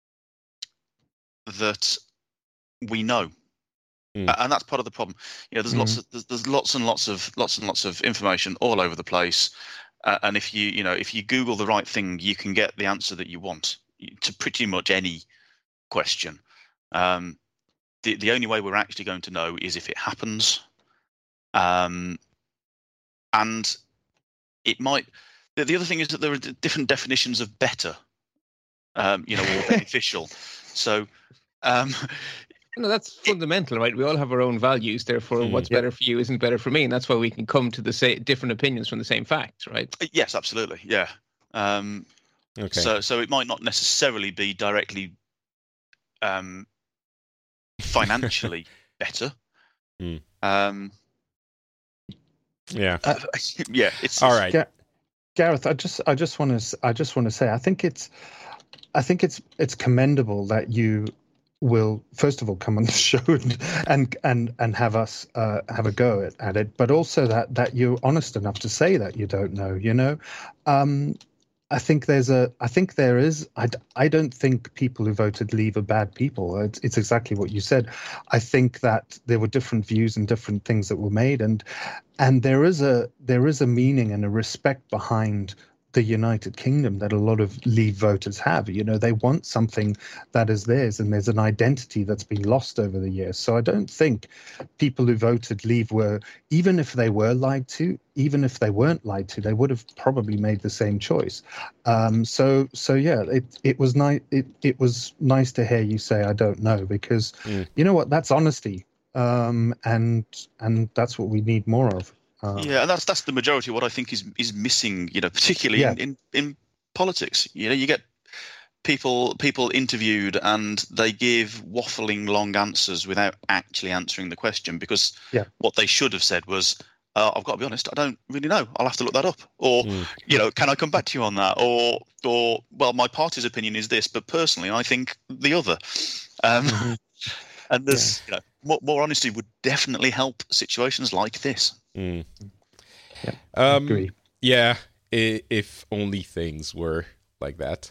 that we know, and that's part of the problem. There's lots and lots of information all over the place, and if you Google the right thing, you can get the answer that you want to pretty much any question. The only way we're actually going to know is if it happens, and it might. The other thing is that there are different definitions of better, or beneficial. So, that's fundamental, right? We all have our own values. Therefore, what's better for you isn't better for me, and that's why we can come to the different opinions from the same facts, right? Yes, absolutely. Yeah. Okay. So it might not necessarily be directly financially better. Yeah. It's all right. Gareth, I just want to say, I think it's commendable that you will, first of all, come on the show and have us have a go at it, but also that you're honest enough to say that you don't know. I think there is. I don't think people who voted Leave are bad people. It's exactly what you said. I think that there were different views and different things that were made, and there is a meaning and a respect behind the United Kingdom that a lot of Leave voters have. They want something that is theirs, and there's an identity that's been lost over the years. So I don't think people who voted Leave were, even if they were lied to, even if they weren't lied to, they would have probably made the same choice. So yeah, it was nice. It was nice to hear you say I don't know, because you know what, that's honesty, and that's what we need more of. And that's the majority of what I think is missing, particularly in politics. You get people interviewed and they give waffling long answers without actually answering the question, because what they should have said was, I've got to be honest, I don't really know. I'll have to look that up. Or, can I come back to you on that? Or, well, my party's opinion is this, but personally, I think the other. And there's, more honesty would definitely help situations like this. Agree. Yeah, if only things were like that.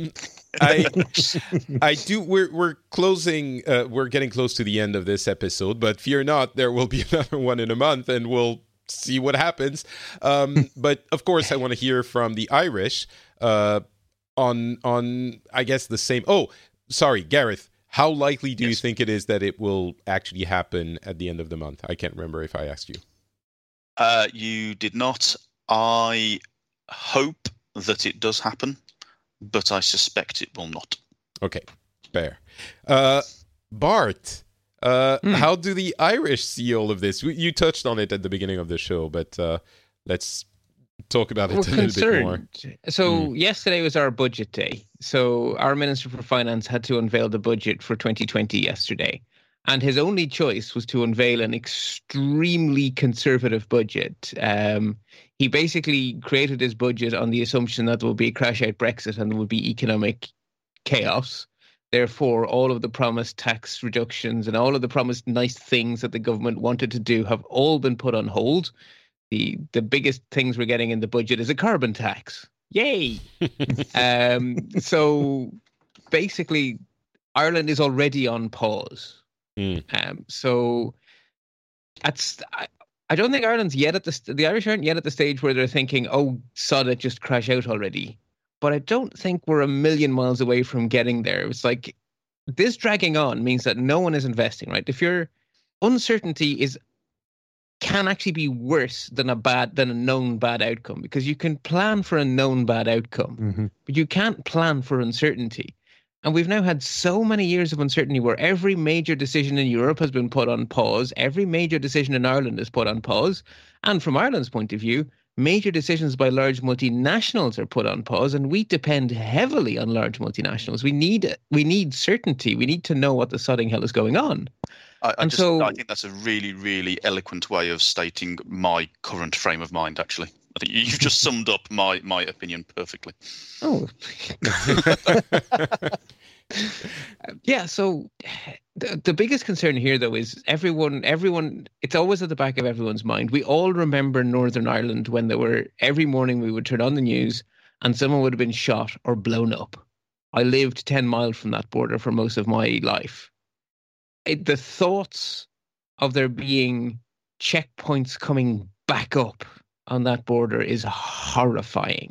We're closing. We're getting close to the end of this episode, but fear not, there will be another one in a month, and we'll see what happens. But of course, I want to hear from the Irish on I guess the same. Oh, sorry, Gareth. How likely do you think it is that it will actually happen at the end of the month? I can't remember if I asked you. You did not. I hope that it does happen, but I suspect it will not. Okay, fair. Bart, how do the Irish see all of this? You touched on it at the beginning of the show, but let's talk about it a little bit more. So yesterday was our budget day. So our Minister for Finance had to unveil the budget for 2020 yesterday. And his only choice was to unveil an extremely conservative budget. He basically created his budget on the assumption that there will be a crash-out Brexit and there will be economic chaos. Therefore, all of the promised tax reductions and all of the promised nice things that the government wanted to do have all been put on hold. The biggest things we're getting in the budget is a carbon tax. Yay! So basically, Ireland is already on pause. So I don't think Ireland's yet at the Irish aren't yet at the stage where they're thinking, oh, sod it, just crash out already. But I don't think we're a million miles away from getting there. It's like this dragging on means that no one is investing, right? If your uncertainty can actually be worse than a known bad outcome, because you can plan for a known bad outcome, but you can't plan for uncertainty. And we've now had so many years of uncertainty where every major decision in Europe has been put on pause. Every major decision in Ireland is put on pause. And from Ireland's point of view, major decisions by large multinationals are put on pause. And we depend heavily on large multinationals. We need certainty. We need to know what the sodding hell is going on. I think that's a really, really eloquent way of stating my current frame of mind, actually. I think you've just summed up my opinion perfectly. Oh. Yeah, so the biggest concern here, though, is everyone, it's always at the back of everyone's mind. We all remember Northern Ireland when every morning we would turn on the news and someone would have been shot or blown up. I lived 10 miles from that border for most of my life. The thoughts of there being checkpoints coming back up on that border is horrifying.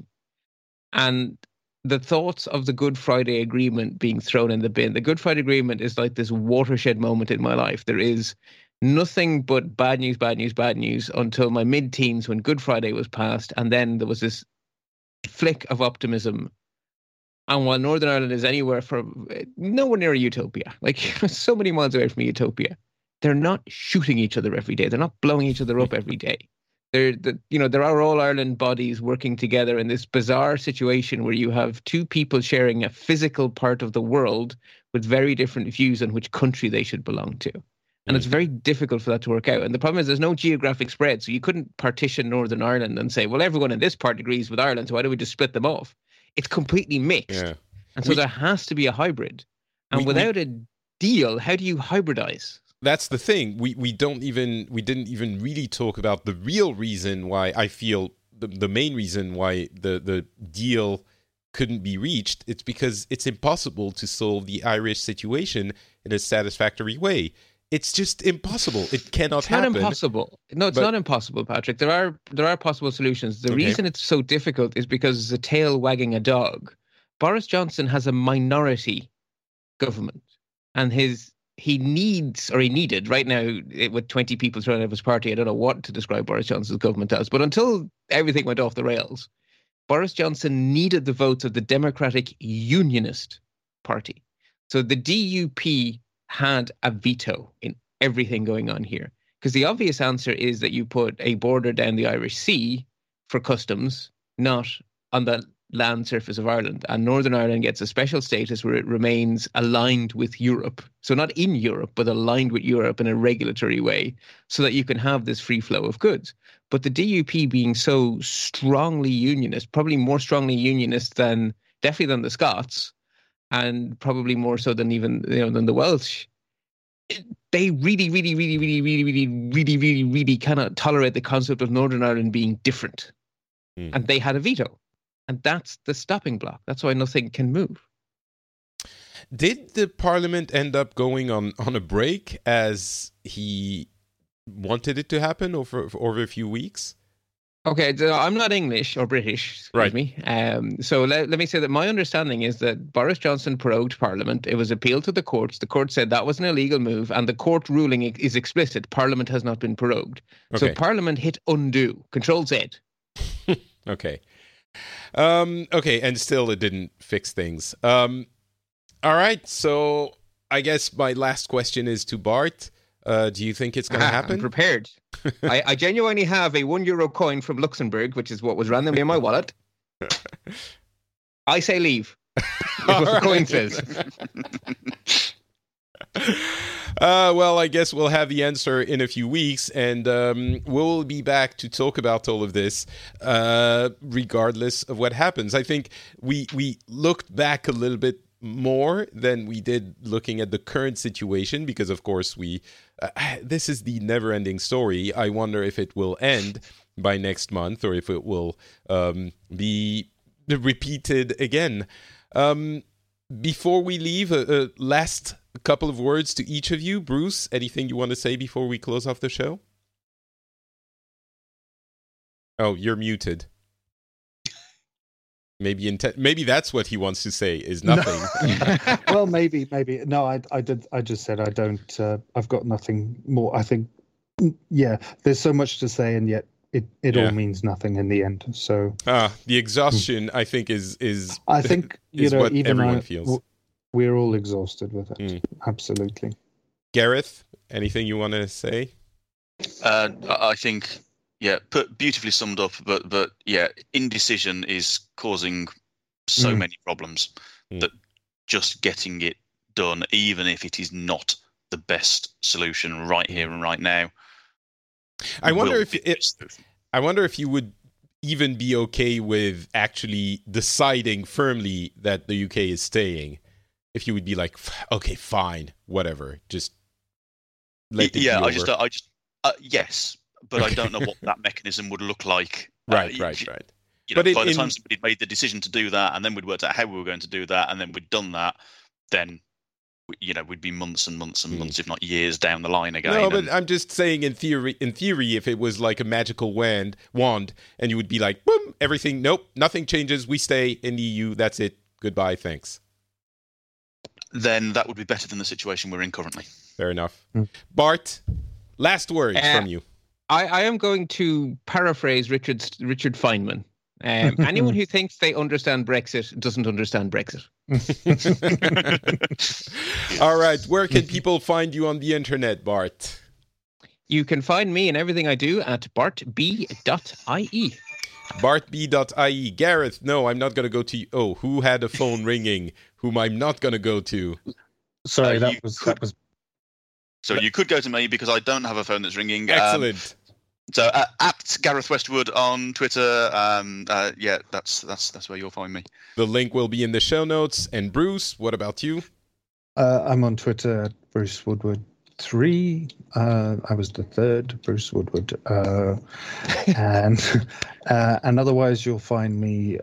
And the thoughts of the Good Friday Agreement being thrown in the bin. The Good Friday Agreement is like this watershed moment in my life. There is nothing but bad news until my mid-teens when Good Friday was passed. And then there was this flick of optimism. And while Northern Ireland is nowhere near a utopia, like so many miles away from a utopia, they're not shooting each other every day. They're not blowing each other up every day. There are All Ireland bodies working together in this bizarre situation where you have two people sharing a physical part of the world with very different views on which country they should belong to. And it's very difficult for that to work out. And the problem is there's no geographic spread. So you couldn't partition Northern Ireland and say, well, everyone in this part agrees with Ireland, so why don't we just split them off? It's completely mixed. Yeah. And so there has to be a hybrid. And without a deal, how do you hybridize? That's the thing. We didn't even really talk about the real reason why I feel the main reason why the deal couldn't be reached. It's because it's impossible to solve the Irish situation in a satisfactory way. It's just impossible. It cannot happen. It's not impossible. No, it's not impossible, Patrick. There are possible solutions. The reason it's so difficult is because it's a tail wagging a dog. Boris Johnson has a minority government, and he needed right now with 20 people thrown out of his party. I don't know what to describe Boris Johnson's government as, but until everything went off the rails, Boris Johnson needed the votes of the Democratic Unionist Party. So the DUP had a veto in everything going on here. Because the obvious answer is that you put a border down the Irish Sea for customs, not on the land surface of Ireland, and Northern Ireland gets a special status where it remains aligned with Europe. So not in Europe, but aligned with Europe in a regulatory way, so that you can have this free flow of goods. But the DUP being so strongly unionist, probably more strongly unionist than the Scots, and probably more so than even than the Welsh, they really cannot tolerate the concept of Northern Ireland being different. And they had a veto. And that's the stopping block. That's why nothing can move. Did the Parliament end up going on a break as he wanted it to happen over a few weeks? Okay, so I'm not English or British, excuse me. So let me say that my understanding is that Boris Johnson prorogued Parliament. It was appealed to the courts. The court said that was an illegal move, and the court ruling is explicit. Parliament has not been prorogued. Okay. So Parliament hit undo, Control Z. Okay. Okay, and still it didn't fix things. All right, so I guess my last question is to Bart. Do you think it's going to happen? I'm prepared. I genuinely have a €1 coin from Luxembourg, which is what was randomly in my wallet. I say leave. That's what the coin says. Well, I guess we'll have the answer in a few weeks, and we'll be back to talk about all of this, regardless of what happens. I think we looked back a little bit more than we did looking at the current situation, because of course this is the never-ending story. I wonder if it will end by next month, or if it will be repeated again. Before we leave, last couple of words to each of you. Bruce, anything you want to say before we close off the show? Oh, you're muted. Maybe that's what he wants to say is nothing. No. Well, maybe. No, I just said I don't. I've got nothing more. I think, yeah, there's so much to say, and yet it all means nothing in the end. So the exhaustion, I think, is I think is what even everyone feels. We're all exhausted with it. Absolutely. Gareth, anything you want to say? I think. Yeah, beautifully summed up. But yeah, indecision is causing so many problems that just getting it done, even if it is not the best solution right here and right now. I wonder if you would even be okay with actually deciding firmly that the UK is staying. If you would be like, okay, fine, whatever, just let it be over. Yes. But I don't know what that mechanism would look like. Right. By the time somebody made the decision to do that, and then we'd worked out how we were going to do that, and then we'd done that, then we'd be months and months and months, if not years, down the line again. No, but I'm just saying, in theory, if it was like a magical wand, and you would be like, boom, everything, nope, nothing changes, we stay in the EU, that's it, goodbye, thanks. Then that would be better than the situation we're in currently. Fair enough. Bart, last words from you. I am going to paraphrase Richard Feynman. Anyone who thinks they understand Brexit doesn't understand Brexit. All right. Where can people find you on the internet, Bart? You can find me and everything I do at bartb.ie. bartb.ie. Gareth, no, I'm not going to go to you. Oh, who had a phone ringing whom I'm not going to go to? Sorry, that was... So you could go to me because I don't have a phone that's ringing. Excellent. So at Gareth Westwood on Twitter. Yeah, that's where you'll find me. The link will be in the show notes. And Bruce, what about you? I'm on Twitter at Bruce Woodward 3. I was the third Bruce Woodward, and otherwise you'll find me.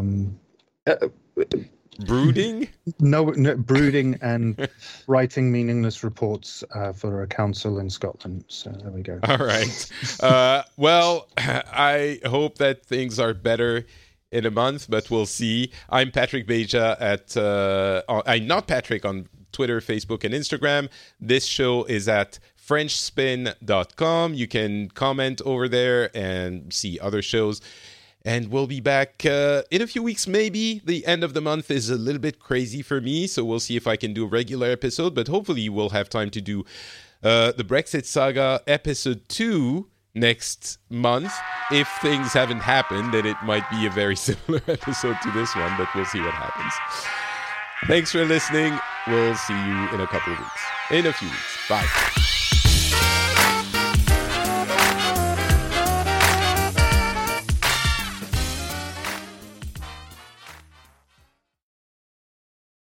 Brooding? No, brooding and writing meaningless reports for a council in Scotland. So there we go. All right. Well, I hope that things are better in a month, but we'll see. I'm Patrick Beja I'm not Patrick on Twitter, Facebook, and Instagram. This show is at FrenchSpin.com. You can comment over there and see other shows. And we'll be back in a few weeks, maybe. The end of the month is a little bit crazy for me, so we'll see if I can do a regular episode. But hopefully we'll have time to do the Brexit Saga episode 2 next month. If things haven't happened, then it might be a very similar episode to this one, but we'll see what happens. Thanks for listening. We'll see you in a few weeks. Bye.